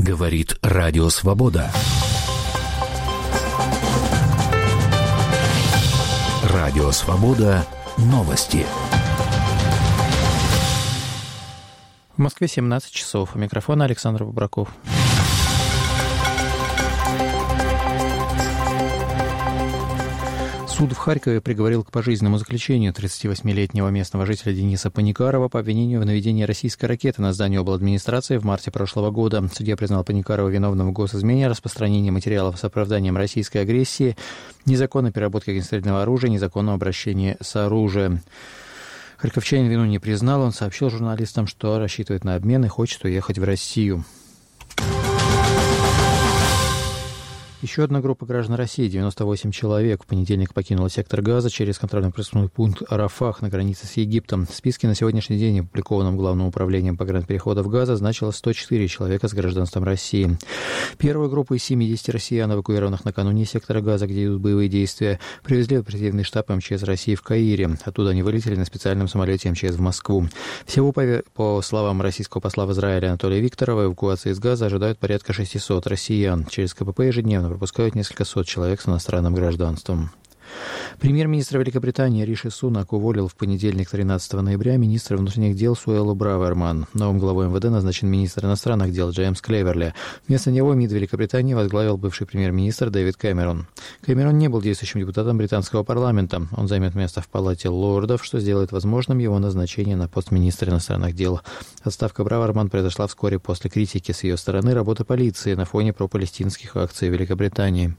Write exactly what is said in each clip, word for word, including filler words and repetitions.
Говорит Радио Свобода. Радио Свобода. Новости. В Москве семнадцать часов. У микрофона Александр Бобраков. Суд в Харькове приговорил к пожизненному заключению тридцативосьмилетнего местного жителя Дениса Паникарова по обвинению в наведении российской ракеты на здание обладминистрации в марте прошлого года. Судья признал Паникарова виновным в госизмене, распространении материалов с оправданием российской агрессии, незаконной переработке огнестрельного оружия, незаконном обращении с оружием. Харьковчанин вину не признал. Он сообщил журналистам, что рассчитывает на обмен и хочет уехать в Россию. Еще одна группа граждан России, девяносто восемь человек, в понедельник покинула сектор Газа через контрольно-пропускной пункт Рафах на границе с Египтом. В списке на сегодняшний день, опубликованном Главным управлением погранпереходов Газа, значилось сто четыре человека с гражданством России. Первую группу из семидесяти россиян, эвакуированных накануне сектора Газа, где идут боевые действия, привезли в оперативный штаб эм че эс России в Каире. Оттуда они вылетели на специальном самолете эм че эс в Москву. Всего, по, по словам российского посла в Израиле Анатолия Викторова, эвакуации из Газа ожидают порядка шестисот россиян. Через ка пэ пэ ежедневно пропускают несколько сот человек с иностранным гражданством. Премьер-министр Великобритании Риши Сунак уволил в понедельник, тринадцатого ноября, министра внутренних дел Суэллу Браверман. Новым главой эм вэ дэ назначен министр иностранных дел Джеймс Клеверли. Вместо него МИД Великобритании возглавил бывший премьер-министр Дэвид Кэмерон. Кэмерон не был действующим депутатом британского парламента. Он займет место в Палате лордов, что сделает возможным его назначение на пост министра иностранных дел. Отставка Браверман произошла вскоре после критики с ее стороны работы полиции на фоне пропалестинских акций в Великобритании.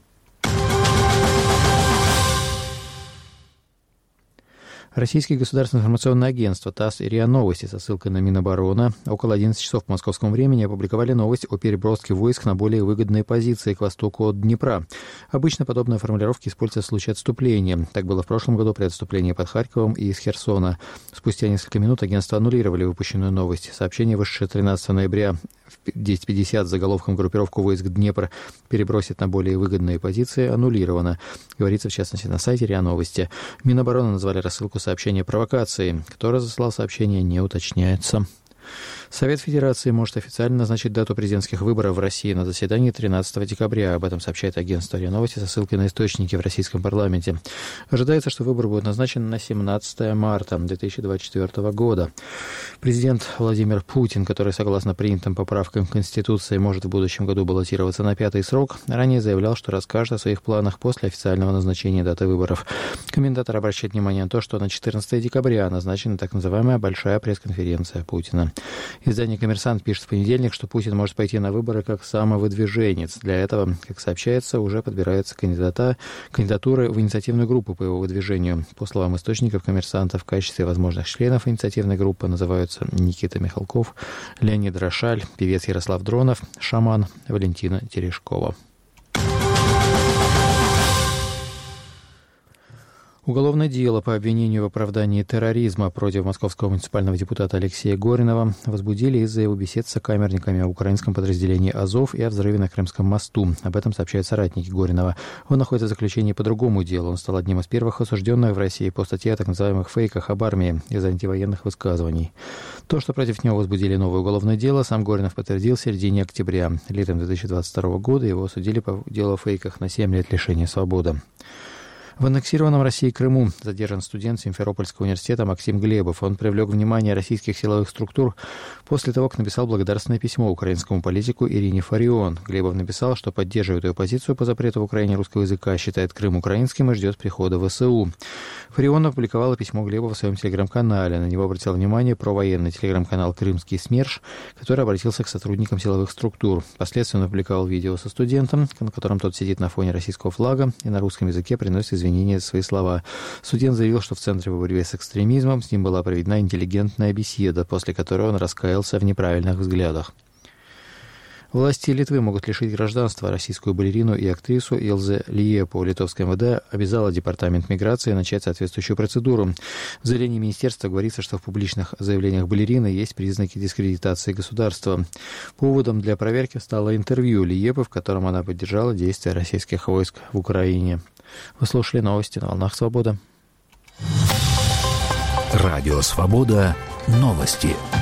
Российское государственное информационное агентство ТАСС и РИА Новости со ссылкой на Минобороны около одиннадцати часов по московскому времени опубликовали новость о переброске войск на более выгодные позиции к востоку от Днепра. Обычно подобные формулировки используются в случае отступления. Так было в прошлом году при отступлении под Харьковом и из Херсона. Спустя несколько минут агентство аннулировали выпущенную новость. Сообщение, вышедшее тринадцатого ноября в десять пятьдесят с заголовком «Группировку войск Днепр перебросит на более выгодные позиции» аннулировано. Говорится, в частности, на сайте РИА Новости. Минобороны назвали рассылку сообщения провокации. Кто разослал сообщение, не уточняется. Совет Федерации может официально назначить дату президентских выборов в России на заседании тринадцатого декабря. Об этом сообщает агентство РИА Новости со ссылкой на источники в российском парламенте. Ожидается, что выборы будут назначены на семнадцатого марта две тысячи двадцать четвёртого года. Президент Владимир Путин, который, согласно принятым поправкам к Конституции, может в будущем году баллотироваться на пятый срок, ранее заявлял, что расскажет о своих планах после официального назначения даты выборов. Комментатор обращает внимание на то, что на четырнадцатого декабря назначена так называемая большая пресс-конференция Путина. Издание «Коммерсант» пишет в понедельник, что Путин может пойти на выборы как самовыдвиженец. Для этого, как сообщается, уже подбираются кандидата, кандидатуры в инициативную группу по его выдвижению. По словам источников «Коммерсанта», в качестве возможных членов инициативной группы называются Никита Михалков, Леонид Рошаль, певец Ярослав Дронов, шаман Валентина Терешкова. Уголовное дело по обвинению в оправдании терроризма против московского муниципального депутата Алексея Горинова возбудили из-за его бесед с сокамерниками о украинском подразделении «Азов» и о взрыве на Крымском мосту. Об этом сообщают соратники Горинова. Он находится в заключении по другому делу. Он стал одним из первых осужденных в России по статье о так называемых фейках об армии из-за антивоенных высказываний. То, что против него возбудили новое уголовное дело, сам Горинов подтвердил в середине октября. Летом две тысячи двадцать второго года его осудили по делу о фейках на семь лет лишения свободы. В аннексированном Россией Крыму задержан студент Симферопольского университета Максим Глебов. Он привлек внимание российских силовых структур после того, как написал благодарственное письмо украинскому политику Ирине Фарион. Глебов написал, что поддерживает ее позицию по запрету в Украине русского языка, считает Крым украинским и ждет прихода вэ эс у. Фарион опубликовала письмо Глебова в своем телеграм-канале. На него обратил внимание провоенный телеграм-канал «Крымский СМЕРШ», который обратился к сотрудникам силовых структур. Впоследствии он опубликовал видео со студентом, на котором тот сидит на фоне российского флага и на русском языке приносит извинения за свои слова. Студент заявил, что в Центре по борьбе с экстремизмом с ним была проведена интеллигентная беседа, после которой он раскаялся в неправильных взглядах. Власти Литвы могут лишить гражданства российскую балерину и актрису Илзе Лиепу. Литовское эм вэ дэ обязало Департамент миграции начать соответствующую процедуру. В заявлении министерства говорится, что в публичных заявлениях балерины есть признаки дискредитации государства. Поводом для проверки стало интервью Лиепы, в котором она поддержала действия российских войск в Украине. Вы слушали новости на «Волнах Свобода». Радио «Свобода». Новости.